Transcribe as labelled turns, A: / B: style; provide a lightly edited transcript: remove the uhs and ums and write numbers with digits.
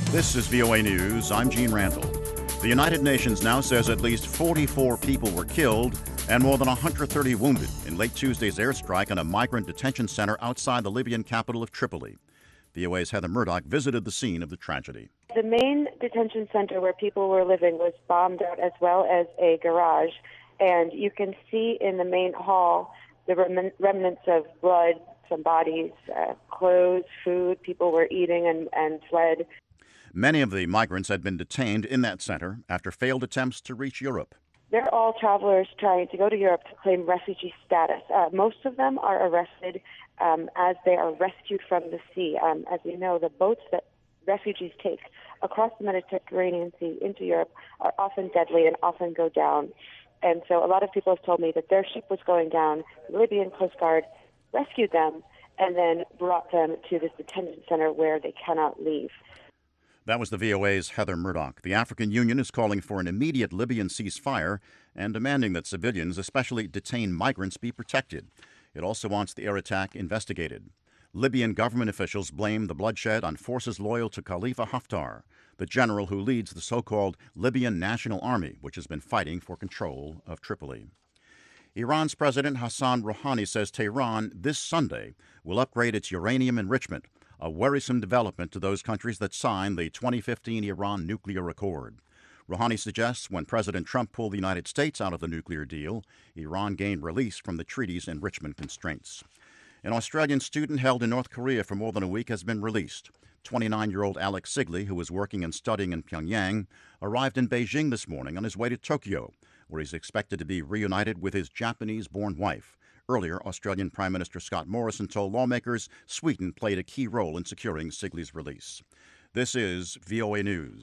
A: This is VOA News. I'm Gene Randall. The United Nations now says at least 44 people were killed and more than 130 wounded in late Tuesday's airstrike on a migrant detention center outside the Libyan capital of Tripoli. VOA's Heather Murdoch visited the scene of the tragedy.
B: The main detention center where people were living was bombed out, as well as a garage. And you can see in the main hall the remnants of blood, some bodies, clothes, food. People were eating and fled.
A: Many of the migrants had been detained in that center after failed attempts to reach Europe.
B: They're all travelers trying to go to Europe to claim refugee status. Most of them are arrested as they are rescued from the sea. As you know, the boats that refugees take across the Mediterranean Sea into Europe are often deadly and often go down. And so a lot of people have told me that their ship was going down. The Libyan Coast Guard rescued them and then brought them to this detention center where they cannot leave.
A: That was the VOA's Heather Murdoch. The African Union is calling for an immediate Libyan ceasefire and demanding that civilians, especially detained migrants, be protected. It also wants the air attack investigated. Libyan government officials blame the bloodshed on forces loyal to Khalifa Haftar, the general who leads the so-called Libyan National Army, which has been fighting for control of Tripoli. Iran's President Hassan Rouhani says Tehran this Sunday will upgrade its uranium enrichment, a worrisome development to those countries that signed the 2015 Iran nuclear accord. Rouhani suggests when President Trump pulled the United States out of the nuclear deal, Iran gained release from the treaty's enrichment constraints. An Australian student held in North Korea for more than a week has been released. 29-year-old Alex Sigley, who was working and studying in Pyongyang, arrived in Beijing this morning on his way to Tokyo, where he's expected to be reunited with his Japanese-born wife. Earlier, Australian Prime Minister Scott Morrison told lawmakers Sweden played a key role in securing Sigley's release. This is VOA News.